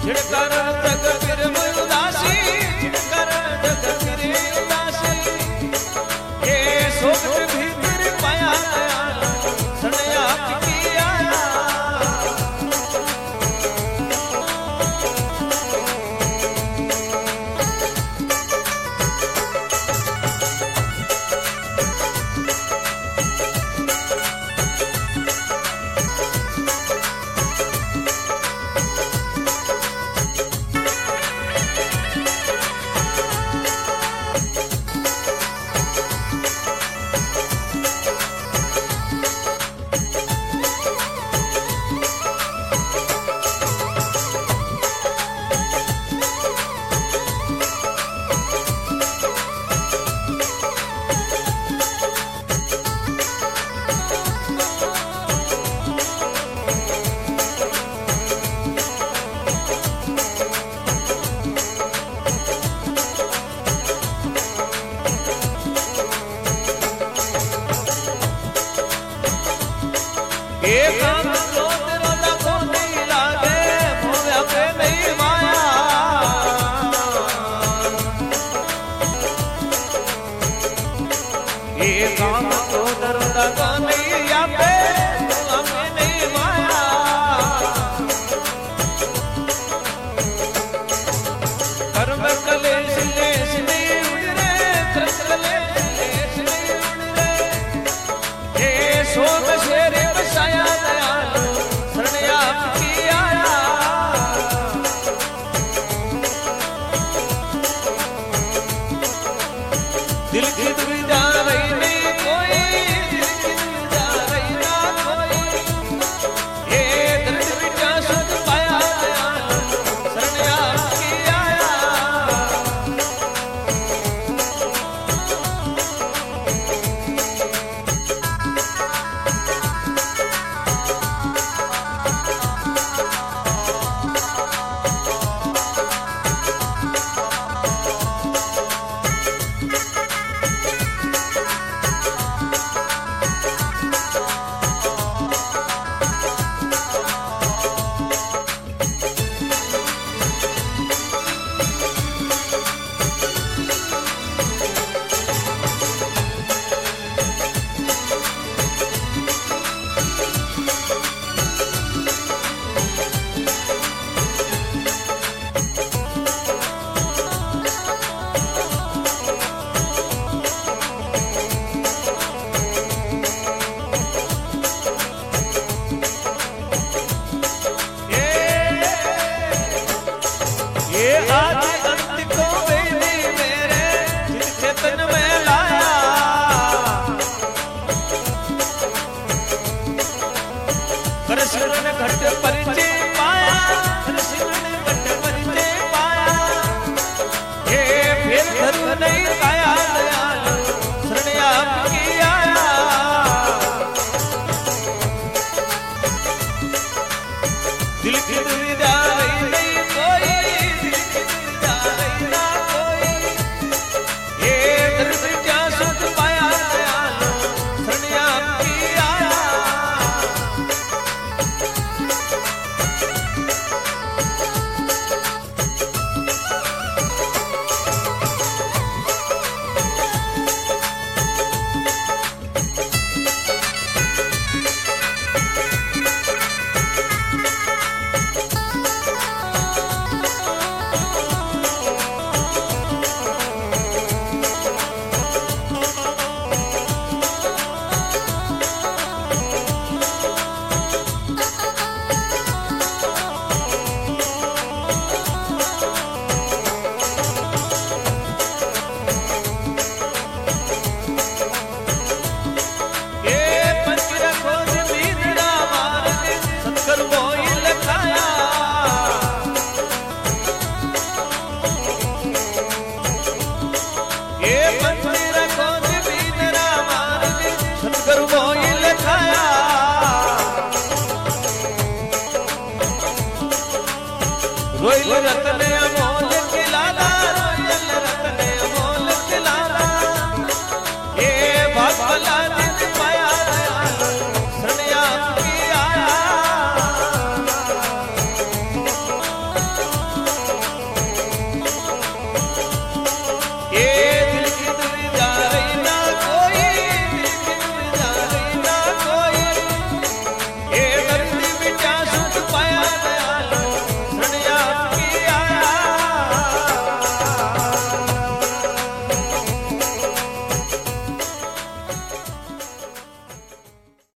छिड़कर जगगिर उदासी, छिड़कर जगगिर उदासी, ये सोच भीतर पाया सनया की आया। एक काम तो तेरा लगो नहीं लागे, मोया पे नहीं माया। एक काम तो तेरा लगो नहीं या पे मोया पे नहीं माया। कर्म कलेश लेश नहीं उड़ रे, कर्म कलेश लेश नहीं उड़ रे, ये सोच शेरे बसाया दयालु शरण आपकी आया। दिल की दुविधा रही नहीं कोई, दिल की दुविधा रही ना कोई, ये दर्द मिटा सुध पाया दयालु शरण आपकी आया। ये आज अंत को वेदी मेरे जिस चेतन में लाया। कृष्ण ने घट परिचय पाया, कृष्ण ने घट परिचय पाया, ये फिर धर्म नहीं पाया दयालु शरण आपकी आया। दिल की दुविधा रही नहीं कोई, रोइल रतन